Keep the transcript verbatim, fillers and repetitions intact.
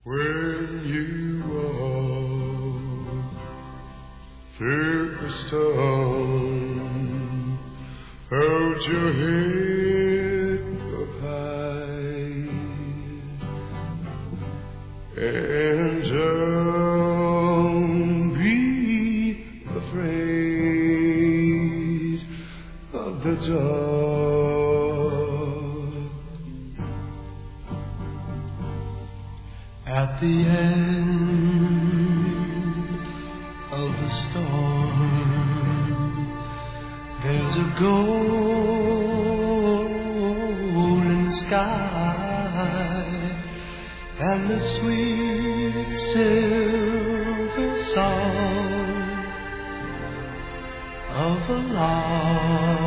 When you walk through the storm, hold your head up high and don't be afraid of the dark. At the end of the storm, there's a golden sky and the sweet silver song of a lark.